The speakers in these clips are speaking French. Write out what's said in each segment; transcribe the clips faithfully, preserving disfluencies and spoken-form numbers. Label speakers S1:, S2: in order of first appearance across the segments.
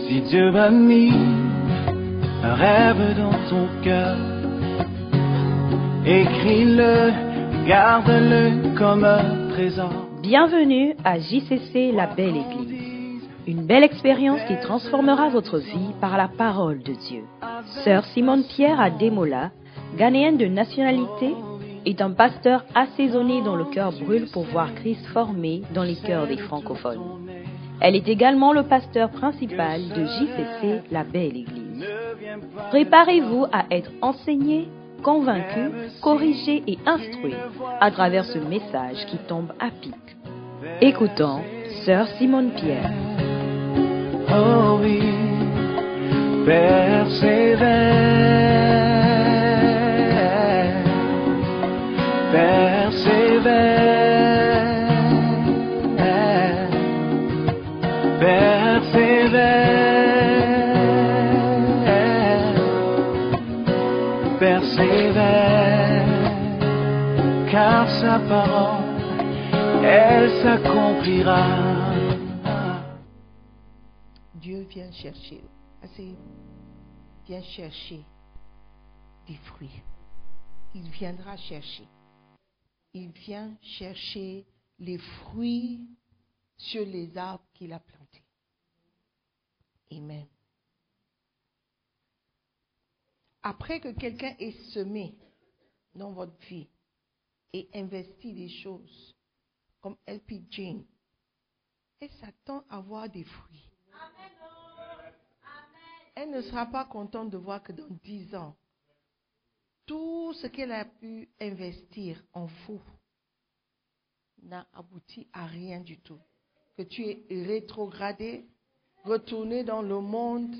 S1: Si Dieu a mis un rêve dans ton cœur, écris-le, garde-le comme un trésor.
S2: Bienvenue à J C C La Belle Église, une belle expérience qui transformera votre vie par la parole de Dieu. Sœur Simone Pierre Ademola, ghanéenne de nationalité, est un pasteur assaisonné dont le cœur brûle pour voir Christ formé dans les cœurs des francophones. Elle est également le pasteur principal de J C C La Belle Église. Préparez-vous à être enseigné, convaincu, corrigé et instruit à travers ce message qui tombe à pic. Écoutons Sœur Simone Pierre.
S1: Oh oui, persévère, persévère, persévère, persévère, car sa parole, elle s'accomplira.
S3: Dieu vient chercher, asseyez-vous, vient chercher des fruits. Il viendra chercher. Il vient chercher les fruits sur les arbres qu'il a plantés. Amen. Après que quelqu'un ait semé dans votre vie et investi des choses comme L P Jane, elle s'attend à voir des fruits. Elle ne sera pas contente de voir que dans dix ans, tout ce qu'elle a pu investir en fou n'a abouti à rien du tout. Que tu es rétrogradé, retourné dans le monde.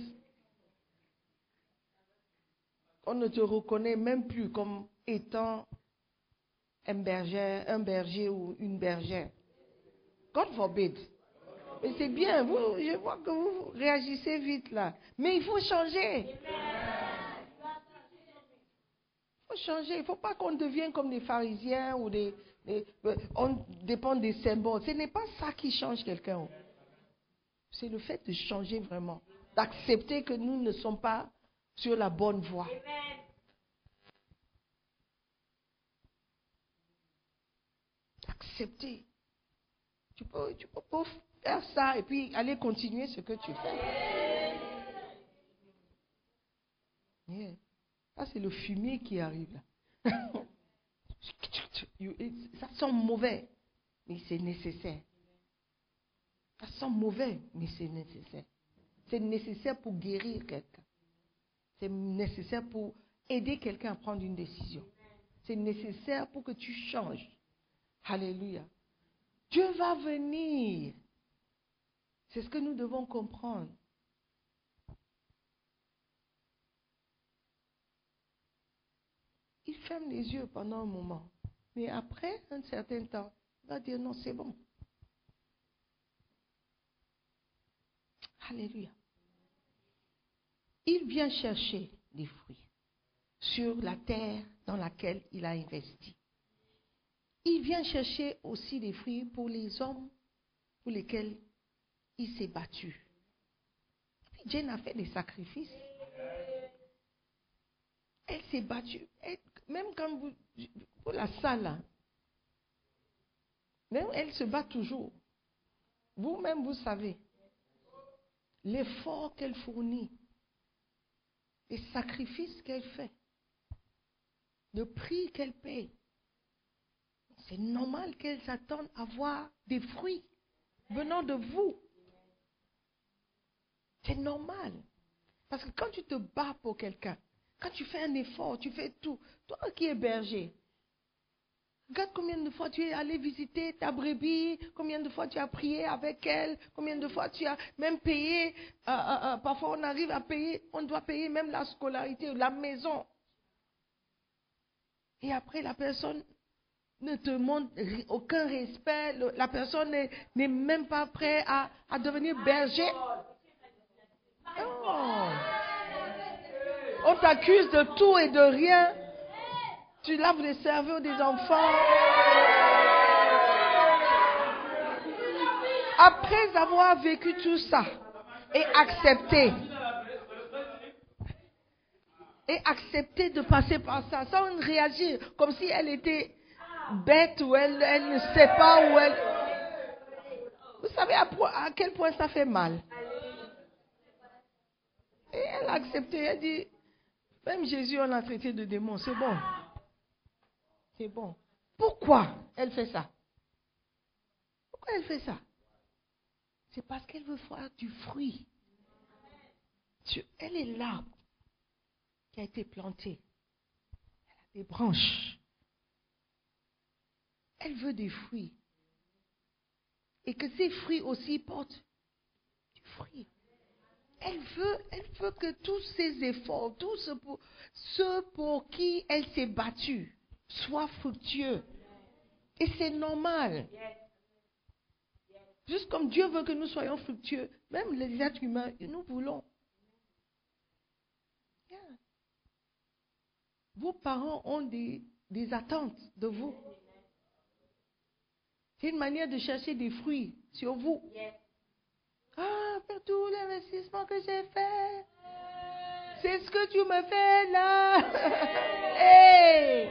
S3: On ne te reconnaît même plus comme étant un berger, un berger ou une bergère. God forbid. Mais c'est bien, vous, je vois que vous réagissez vite là. Mais il faut changer. Il faut changer. Il ne faut pas qu'on devienne comme des pharisiens ou des, des... On dépend des symboles. Ce n'est pas ça qui change quelqu'un. C'est le fait de changer vraiment. D'accepter que nous ne sommes pas sur la bonne voie. Accepter. Tu peux, tu peux pas faire ça et puis aller continuer ce que tu fais. Yeah. Ça, c'est le fumier qui arrive là. Ça sent mauvais, mais c'est nécessaire. Ça sent mauvais, mais c'est nécessaire. C'est nécessaire pour guérir quelqu'un. C'est nécessaire pour aider quelqu'un à prendre une décision. C'est nécessaire pour que tu changes. Alléluia. Dieu va venir. C'est ce que nous devons comprendre. Il ferme les yeux pendant un moment. Mais après un certain temps, il va dire non, c'est bon. Alléluia. Il vient chercher des fruits sur la terre dans laquelle il a investi. Il vient chercher aussi des fruits pour les hommes pour lesquels il s'est battu. Jane a fait des sacrifices. Elle s'est battue. Elle, même quand vous, pour la salle, même elle se bat toujours. Vous-même, vous savez l'effort qu'elle fournit, les sacrifices qu'elle fait, le prix qu'elle paye. C'est normal qu'elle s'attende à voir des fruits venant de vous. C'est normal. Parce que quand tu te bats pour quelqu'un, quand tu fais un effort, tu fais tout. Toi qui es berger, regarde combien de fois tu es allé visiter ta brebis, combien de fois tu as prié avec elle, combien de fois tu as même payé. Euh, euh, euh, parfois on arrive à payer, on doit payer même la scolarité, la maison. Et après la personne ne te montre aucun respect, la personne n'est, n'est même pas prête à, à devenir berger. Non. On t'accuse de tout et de rien. Tu laves les cerveaux des enfants. Après avoir vécu tout ça, Et accepter. Et accepter de passer par ça sans réagir comme si elle était bête ou elle, elle ne sait pas où elle... Vous savez à, à quel point ça fait mal. Et elle a accepté, elle dit, même Jésus on l'a traité de démon, c'est bon. C'est bon. Pourquoi elle fait ça? Pourquoi elle fait ça? C'est parce qu'elle veut voir du fruit. Elle est l'arbre qui a été planté. Elle a des branches. Elle veut des fruits. Et que ces fruits aussi portent du fruit. Elle veut, elle veut que tous ses efforts, tous ceux pour, ceux pour qui elle s'est battue, soient fructueux. Et c'est normal. Juste comme Dieu veut que nous soyons fructueux, même les êtres humains, nous voulons. Yeah. Vos parents ont des, des attentes de vous. C'est une manière de chercher des fruits sur vous. Ah, pour tout l'investissement que j'ai fait, c'est ce que tu me fais là. Hey!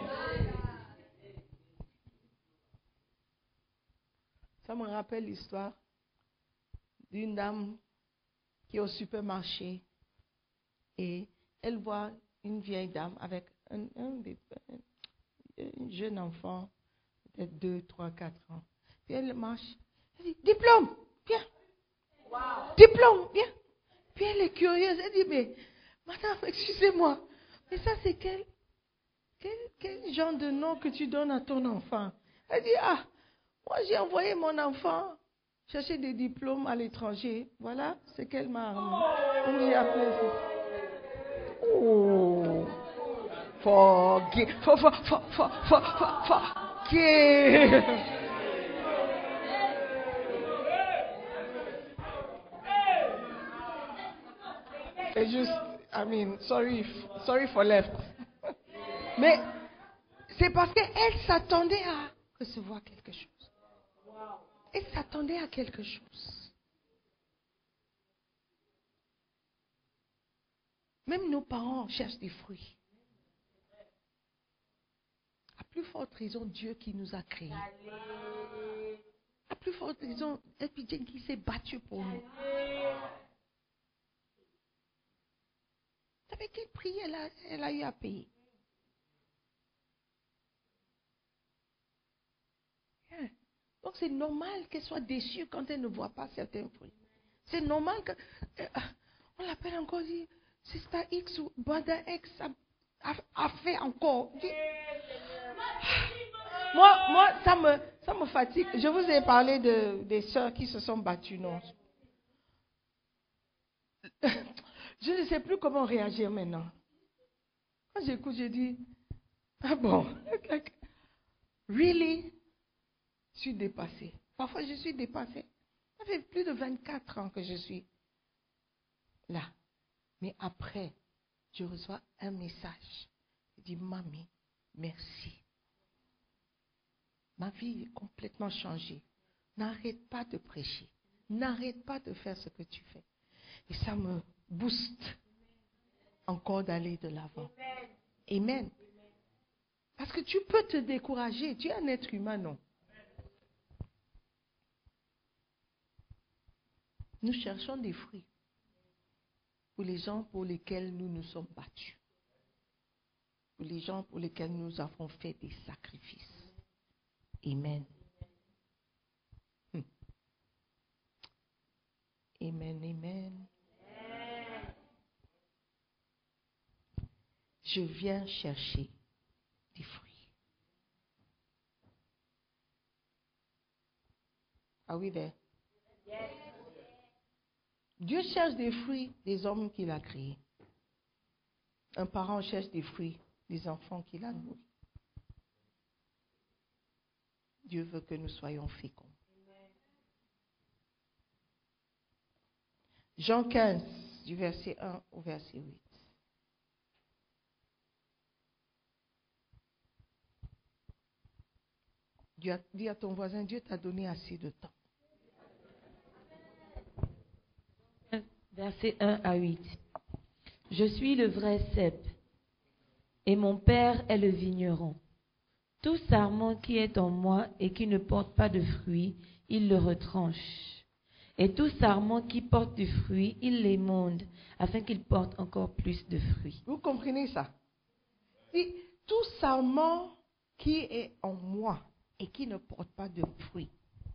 S3: Ça me rappelle l'histoire d'une dame qui est au supermarché et elle voit une vieille dame avec un, un, un jeune enfant, peut-être deux, trois, quatre ans. Puis elle marche, elle dit, diplôme, viens. Wow. Diplôme, viens. Puis elle est curieuse, elle dit, mais madame, excusez-moi, mais ça c'est quel, quel, quel genre de nom que tu donnes à ton enfant? Elle dit, ah, moi j'ai envoyé mon enfant chercher des diplômes à l'étranger. Voilà ce qu'elle m'a on lui a appelé. Oh, forgive, for, for, for, for, for, for, forgive. It's just, I mean, sorry, sorry for left. Mais c'est parce qu'elle s'attendait à recevoir quelque chose. Elle s'attendait à quelque chose. Même nos parents cherchent des fruits. À plus forte raison, Dieu qui nous a créés. À plus forte raison, Dieu qui s'est battu pour nous. Vous savez quel prix elle a, elle a eu à payer? Yeah. Donc c'est normal qu'elle soit déçue quand elle ne voit pas certains fruits. C'est normal que... Euh, on l'appelle encore, dit, Sister X ou Brother X a, a, a fait encore. Dit, moi, moi ça, me, ça me fatigue. Je vous ai parlé de, des sœurs qui se sont battues, non? Je ne sais plus comment réagir maintenant. Quand j'écoute, je dis, ah bon, really? Je suis dépassée. Parfois, je suis dépassée. Ça fait plus de vingt-quatre ans que je suis là. Mais après, je reçois un message. Je dis, Mamie, merci. Ma vie est complètement changée. N'arrête pas de prêcher. N'arrête pas de faire ce que tu fais. Et ça me booste encore d'aller de l'avant. Amen. Parce que tu peux te décourager. Tu es un être humain, non? Nous cherchons des fruits pour les gens pour lesquels nous nous sommes battus. Pour les gens pour lesquels nous avons fait des sacrifices. Amen. Hmm. Amen, amen. Je viens chercher des fruits. Are we there? Dieu cherche des fruits des hommes qu'il a créés. Un parent cherche des fruits des enfants qu'il a nourris. Dieu veut que nous soyons féconds. Jean quinze, du verset un au verset huit. Dieu a dit à ton voisin, Dieu t'a donné assez de temps.
S4: Versets un à huit. Je suis le vrai cep, et mon père est le vigneron. Tout sarment qui est en moi et qui ne porte pas de fruits, il le retranche. Et tout sarment qui porte du fruit, il l'émonde, afin qu'il porte encore plus de fruits.
S3: Vous comprenez ça? Si tout sarment qui est en moi et qui ne porte pas de fruits,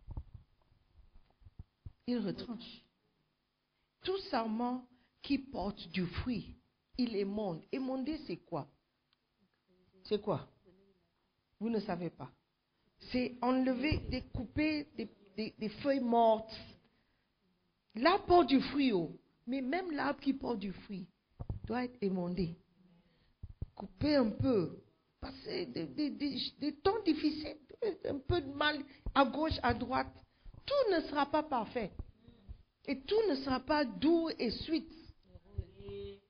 S3: il retranche. Tout sarment qui porte du fruit, il émonde. Émonder, c'est quoi? C'est quoi? Vous ne savez pas. C'est enlever, découper des, des, des feuilles mortes. L'arbre porte du fruit, oh. Mais même l'arbre qui porte du fruit doit être émondé. Couper un peu. Passer des, des, des, des temps difficiles, un peu de mal à gauche, à droite. Tout ne sera pas parfait. Et tout ne sera pas doux et suite. Il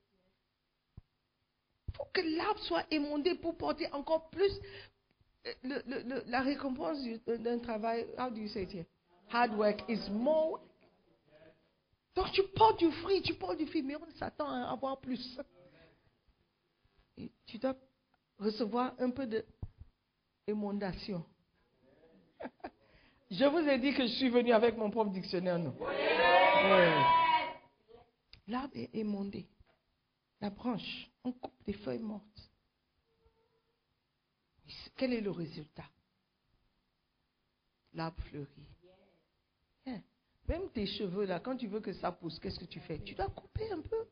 S3: faut que l'arbre soit émondé pour porter encore plus le, le, le, la récompense d'un travail. How do you say it here? Hard work is more. Donc tu portes du fruit, tu portes du fruit, mais on s'attend à avoir plus. Et tu dois recevoir un peu d'émondation. Je vous ai dit que je suis venu avec mon propre dictionnaire, non? Oui. L'arbre est émondé. La branche, on coupe des feuilles mortes. Quel est le résultat? L'arbre fleurit. Yeah. Même tes cheveux, là, quand tu veux que ça pousse, qu'est-ce que tu fais? Tu dois couper un peu.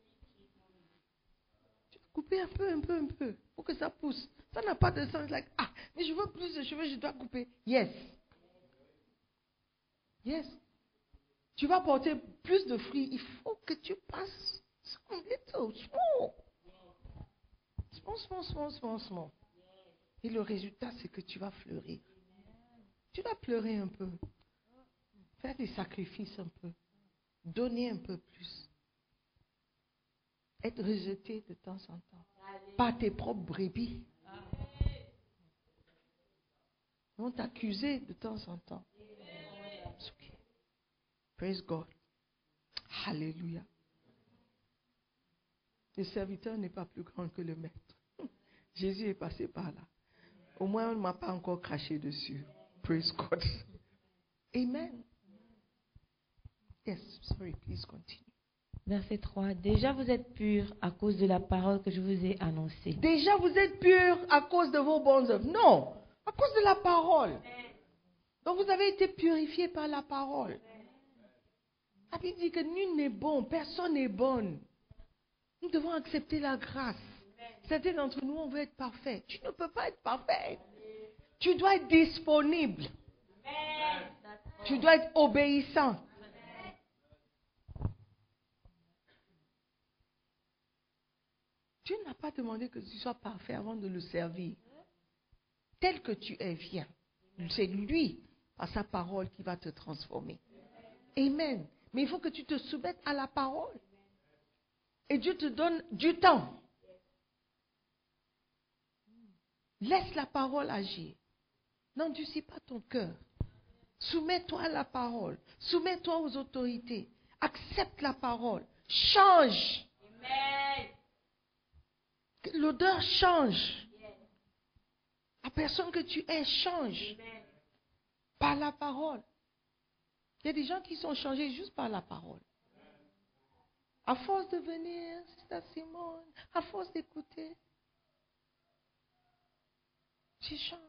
S3: Tu dois couper un peu, un peu, un peu, pour que ça pousse. Ça n'a pas de sens. Like, ah, mais je veux plus de cheveux, je dois couper. Yes. Yes. Tu vas porter plus de fruits. Il faut que tu passes some little, small. Small, small, small, small, small. Et le résultat, c'est que tu vas fleurir. Tu vas pleurer un peu. Faire des sacrifices un peu. Donner un peu plus. Être rejeté de temps en temps. Par tes propres brebis. On t'accuser de temps en temps. It's okay. Praise God. Alléluia. Le serviteur n'est pas plus grand que le maître. Jésus est passé par là. Au moins, on ne m'a pas encore craché dessus. Praise God. Amen. Yes, sorry, please continue.
S4: Verset trois. Déjà vous êtes purs à cause de la parole que je vous ai annoncée.
S3: Déjà vous êtes purs à cause de vos bonnes œuvres. Non, à cause de la parole. Donc vous avez été purifiés par la parole. La Bible dit que nul n'est bon, personne n'est bonne. Nous devons accepter la grâce. Certains d'entre nous, on veut être parfait. Tu ne peux pas être parfait. Tu dois être disponible. Tu dois être obéissant. Dieu n'a pas demandé que tu sois parfait avant de le servir. Tel que tu es, viens. C'est lui, par sa parole, qui va te transformer. Amen. Mais il faut que tu te soumettes à la parole. Et Dieu te donne du temps. Laisse la parole agir. N'endurcis pas ton cœur. Soumets-toi à la parole. Soumets-toi aux autorités. Accepte la parole. Change. Amen. L'odeur change. La personne que tu es change. Amen. Par la parole. Il y a des gens qui sont changés juste par la parole. À force de venir, c'est Simone, à force d'écouter, tu changes.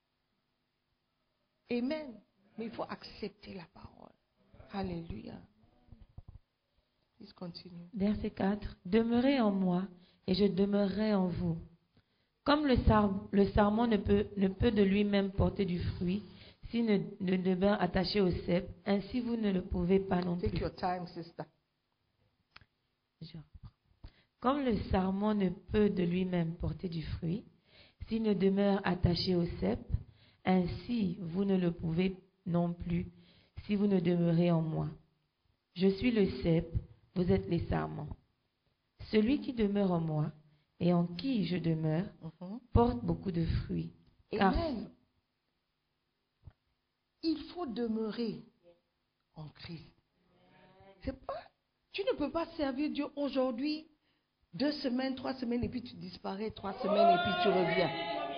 S3: Amen. Mais il faut accepter la parole. Alléluia. Please continue.
S4: Verset quatre. Demeurez en moi et je demeurerai en vous. Comme le, sar le sarment ne peut, ne peut de lui-même porter du fruit s'il ne, ne demeure attaché au cep, ainsi vous ne le pouvez pas non
S3: Take
S4: plus.
S3: your time, sister.
S4: Je reprends. Comme le sarment ne peut de lui-même porter du fruit s'il ne demeure attaché au cep, ainsi vous ne le pouvez non plus si vous ne demeurez en moi. Je suis le cep, vous êtes les sarments. Celui qui demeure en moi et en qui je demeure
S3: Mm-hmm.
S4: porte beaucoup de fruits. Car
S3: Amen. Il faut demeurer en Christ. C'est pas, tu Tu ne peux pas servir Dieu aujourd'hui, deux semaines, trois semaines, et puis tu disparais, trois semaines, et puis tu reviens.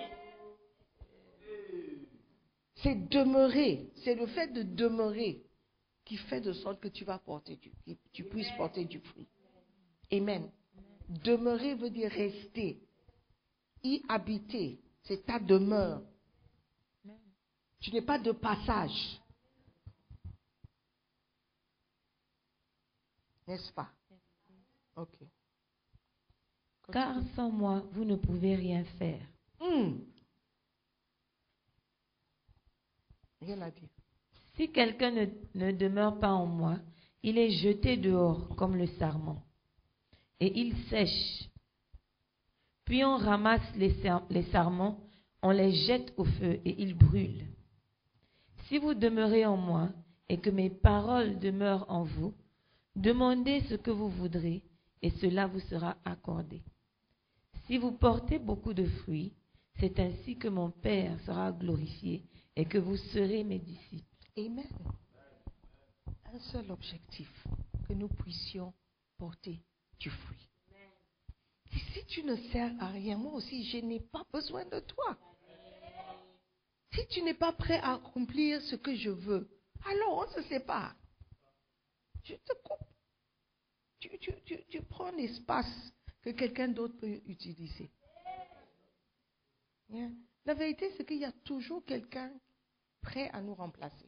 S3: C'est demeurer, c'est le fait de demeurer qui fait de sorte que tu vas porter du, que tu puisses porter du fruit. Amen. Demeurer veut dire rester, y habiter, c'est ta demeure. Tu n'es pas de passage. N'est-ce pas? Ok.
S4: Car sans moi, vous ne pouvez rien faire.
S3: Hmm. Rien à dire.
S4: Si quelqu'un ne, ne demeure pas en moi, il est jeté dehors comme le sarment, et il sèche. Puis on ramasse les, sar- les sarments, on les jette au feu, et ils brûlent. Si vous demeurez en moi, et que mes paroles demeurent en vous, demandez ce que vous voudrez, et cela vous sera accordé. Si vous portez beaucoup de fruits, c'est ainsi que mon Père sera glorifié, et que vous serez mes disciples.
S3: Amen. Un seul objectif, que nous puissions porter du fruit. Et si tu ne sers à rien, moi aussi, je n'ai pas besoin de toi. Si tu n'es pas prêt à accomplir ce que je veux, alors on se sépare. Je te coupe. Tu, tu, tu, tu prends l'espace que quelqu'un d'autre peut utiliser. Yeah. La vérité, c'est qu'il y a toujours quelqu'un prêt à nous remplacer.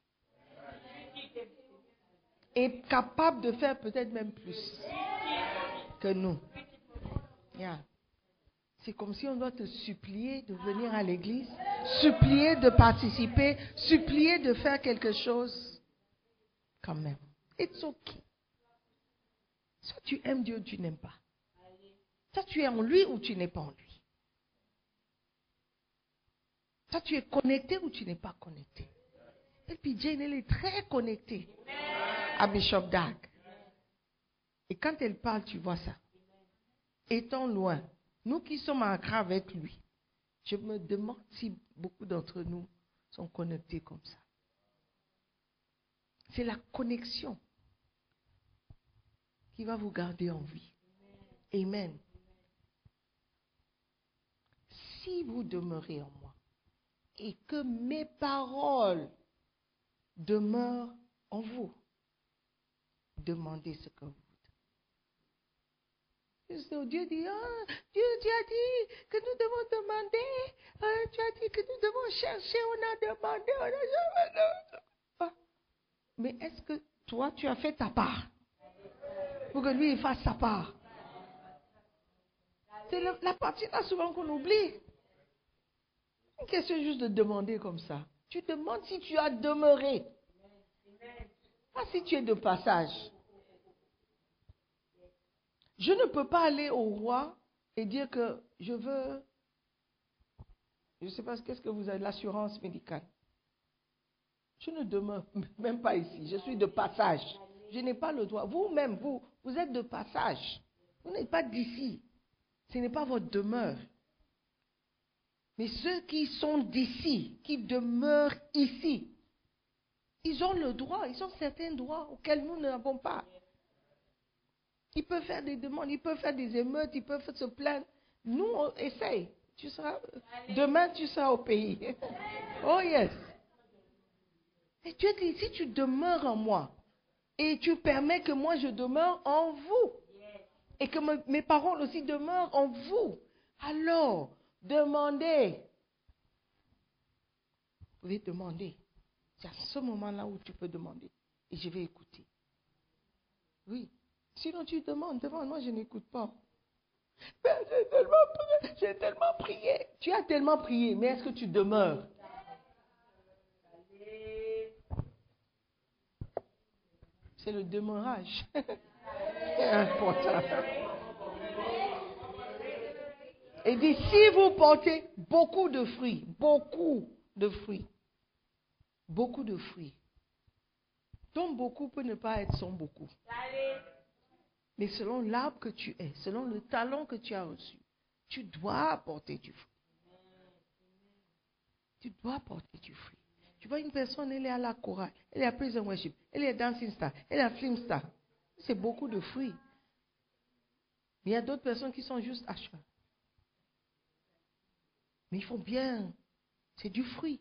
S3: Et capable de faire peut-être même plus que nous. Yeah. C'est comme si on doit te supplier de venir à l'église, supplier de participer, supplier de faire quelque chose. Quand même. It's okay. Soit tu aimes Dieu ou tu n'aimes pas. Soit tu es en lui ou tu n'es pas en lui. Soit tu es connecté ou tu n'es pas connecté. Et puis Jane, elle est très connectée à Bishop Dag. Et quand elle parle, tu vois ça. Étant loin, nous qui sommes à Accra avec lui, je me demande si beaucoup d'entre nous sont connectés comme ça. C'est la connexion qui va vous garder en vie. Amen. Si vous demeurez en moi et que mes paroles demeurent en vous, demandez ce que vous voudrez. Dieu dit, ah, Dieu, tu as dit que nous devons demander, ah, tu as dit que nous devons chercher, on a demandé, on a demandé. Ah. Mais est-ce que toi, tu as fait ta part pour que lui, il fasse sa part? C'est la, la partie là souvent qu'on oublie. Une question juste de demander comme ça. Tu demandes si tu as demeuré. Pas si tu es de passage. Je ne peux pas aller au roi et dire que je veux, je ne sais pas qu'est-ce que vous avez, l'assurance médicale. Je ne demeure même pas ici. Je suis de passage. Je n'ai pas le droit. Vous-même, vous, vous êtes de passage. Vous n'êtes pas d'ici. Ce n'est pas votre demeure. Mais ceux qui sont d'ici, qui demeurent ici, ils ont le droit, ils ont certains droits auxquels nous n'avons pas. Ils peuvent faire des demandes, ils peuvent faire des émeutes, ils peuvent se plaindre. Nous, on essaye. Tu seras, demain, tu seras au pays. Oh yes. Et Dieu dit, si tu demeures en moi, et tu permets que moi je demeure en vous, et que me, mes paroles aussi demeurent en vous, alors, demandez. Vous pouvez demander. C'est à ce moment-là où tu peux demander. Et je vais écouter. Oui. Sinon tu demandes, demande. Moi je n'écoute pas. Mais j'ai tellement prié, j'ai tellement prié. Tu as tellement prié, mais est-ce que tu demeures? C'est le demeurage. C'est important. Et dit, si vous portez beaucoup de fruits, beaucoup de fruits, beaucoup de fruits, donc beaucoup peut ne pas être sans beaucoup. Mais selon l'arbre que tu es, selon le talent que tu as reçu, tu dois porter du fruit. Tu dois porter du fruit. Tu vois une personne, elle est à la chorale, elle est à Prison Worship, elle est dancing star, elle est à film star. c'est beaucoup de fruits. Mais il y a d'autres personnes qui sont juste à cheval. Mais ils font bien. C'est du fruit.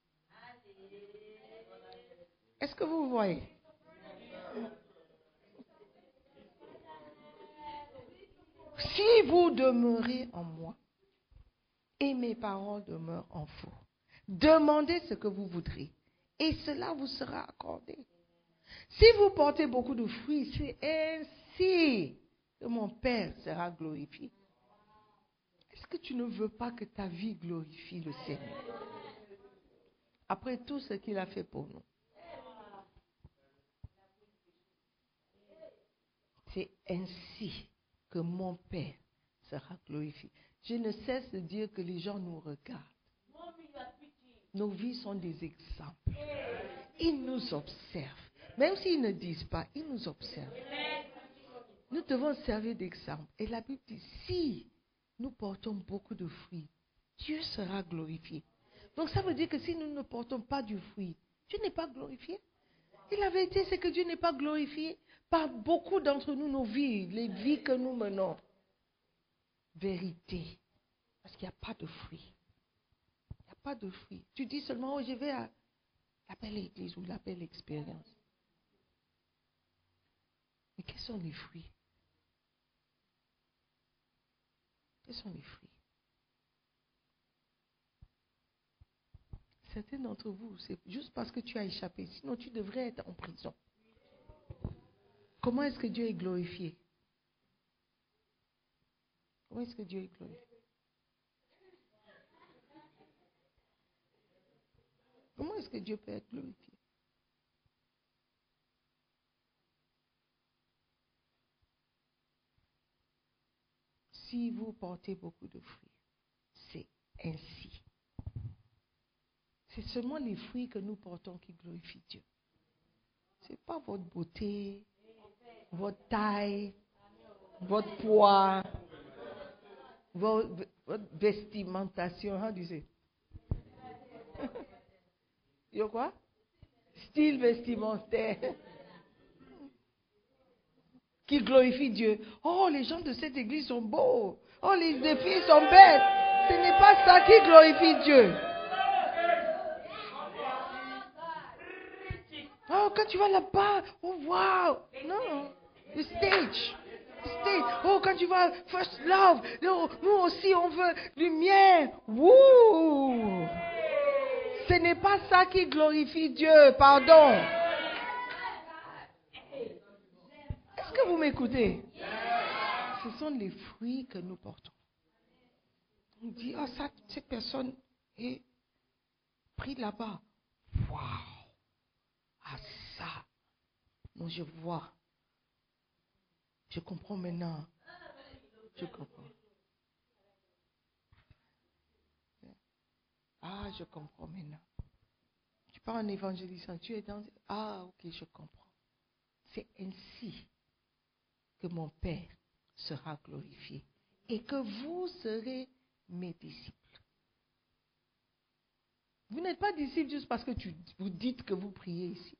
S3: Est-ce que vous voyez? Si vous demeurez en moi et mes paroles demeurent en vous, demandez ce que vous voudrez et cela vous sera accordé. Si vous portez beaucoup de fruits, c'est ainsi que mon Père sera glorifié. Est-ce que tu ne veux pas que ta vie glorifie le Seigneur? Après tout ce qu'il a fait pour nous. C'est ainsi que mon Père sera glorifié. Je ne cesse de dire que les gens nous regardent. Nos vies sont des exemples. Ils nous observent. Même s'ils ne disent pas, ils nous observent. Nous devons servir d'exemple. Et la Bible dit, si nous portons beaucoup de fruits, Dieu sera glorifié. Donc ça veut dire que si nous ne portons pas du fruit, Dieu n'est pas glorifié. Et la vérité, c'est que Dieu n'est pas glorifié par beaucoup d'entre nous, nos vies, les vies que nous menons. Vérité. Parce qu'il n'y a pas de fruits. Il n'y a pas de fruits. Tu dis seulement, oh, je vais à la belle église ou la belle expérience. Mais quels sont les fruits? Quels sont les fruits? Certains d'entre vous, c'est juste parce que tu as échappé. Sinon, tu devrais être en prison. Comment est-ce que Dieu est glorifié? Comment est-ce que Dieu est glorifié? Comment est-ce que Dieu peut être glorifié? Si vous portez beaucoup de fruits, c'est ainsi. C'est seulement les fruits que nous portons qui glorifient Dieu. Ce n'est pas votre beauté, votre taille, votre poids, votre, votre vestimentation. How do you say? Yo quoi? Style vestimentaire. Qui glorifie Dieu. Oh, les gens de cette église sont beaux. Oh, les, les filles sont belles. Ce n'est pas ça qui glorifie Dieu. Oh, quand tu vas là-bas, oh, wow. Non, le stage. Le stage. Oh, quand tu vas First Love, oh, nous aussi, on veut lumière. Wouh. Ce n'est pas ça qui glorifie Dieu, pardon. Est-ce que vous m'écoutez? Ce sont les fruits que nous portons. On dit, oh, ça, cette personne est prise là-bas. Waouh! Ah, ça! Non, je vois. Je comprends maintenant. Je comprends. Ah, je comprends maintenant. Tu pars en évangélisant, tu es dans... Ah, ok, je comprends. C'est ainsi que mon Père sera glorifié et que vous serez mes disciples. Vous n'êtes pas disciples juste parce que tu, vous dites que vous priez ici.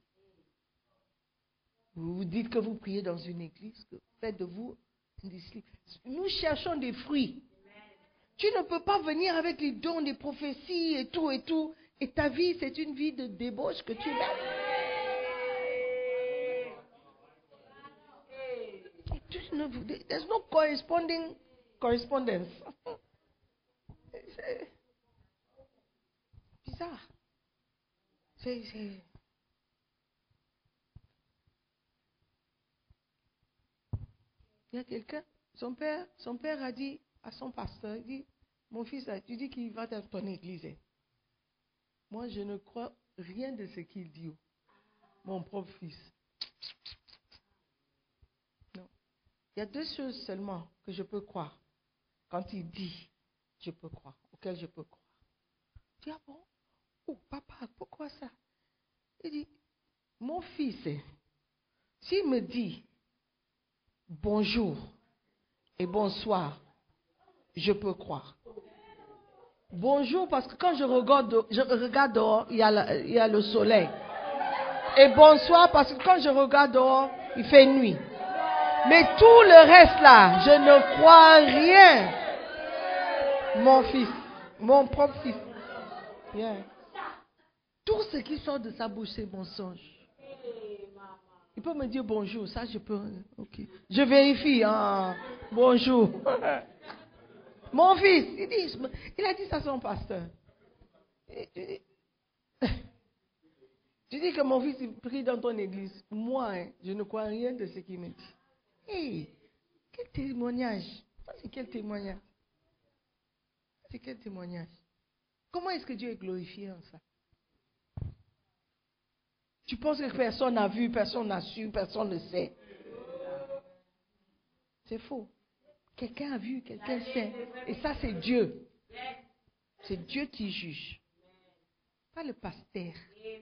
S3: Vous vous dites que vous priez dans une église, que faites de vous un disciple. Nous cherchons des fruits. Tu ne peux pas venir avec les dons des prophéties et tout et tout. Et ta vie, c'est une vie de débauche que tu mets. There's no corresponding correspondence. C'est bizarre. C'est, c'est... Il y a quelqu'un, son père, son père a dit à son pasteur, il dit, mon fils, tu dis qu'il va dans ton église. Moi, je ne crois rien de ce qu'il dit. Mon propre fils. Non. Il y a deux choses seulement que je peux croire. Quand il dit, je peux croire, auquel je peux croire. Je dis, ah bon? Oh, papa, pourquoi ça? Il dit, mon fils, s'il me dit bonjour et bonsoir, je peux croire. Bonjour parce que quand je regarde, je regarde dehors, il y a la, il y a le soleil. Et bonsoir parce que quand je regarde dehors, il fait nuit. Mais tout le reste là, je ne crois en rien. Mon fils, mon propre fils. Bien. Tout ce qui sort de sa bouche, c'est mensonge. Il peut me dire bonjour, ça je peux. Ok. Je vérifie. Ah, bonjour. Mon fils, il, dit, il a dit ça à son pasteur. Tu dis que mon fils il prie dans ton église. Moi, hein, je ne crois rien de ce qu'il me dit. Hey, quel témoignage. Ça, c'est quel témoignage. C'est quel témoignage. Comment est-ce que Dieu est glorifié en ça? Tu penses que personne n'a vu, personne n'a su, personne ne sait. C'est faux. Quelqu'un a vu, quelqu'un sait. Et ça, c'est Dieu. C'est Dieu qui juge. Pas le pasteur.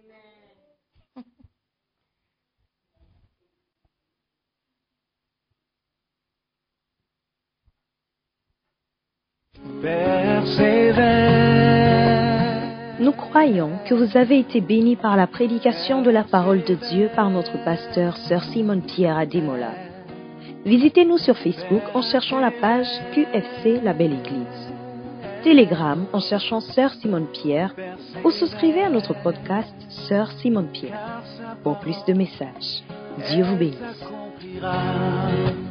S2: Nous croyons que vous avez été bénis par la prédication de la parole de Dieu par notre pasteur, Sœur Simone Pierre Ademola. Visitez-nous sur Facebook en cherchant la page Q F C La Belle Église. Telegram en cherchant Sœur Simone Pierre ou souscrivez à notre podcast Sœur Simone Pierre. Pour plus de messages, Dieu vous bénisse.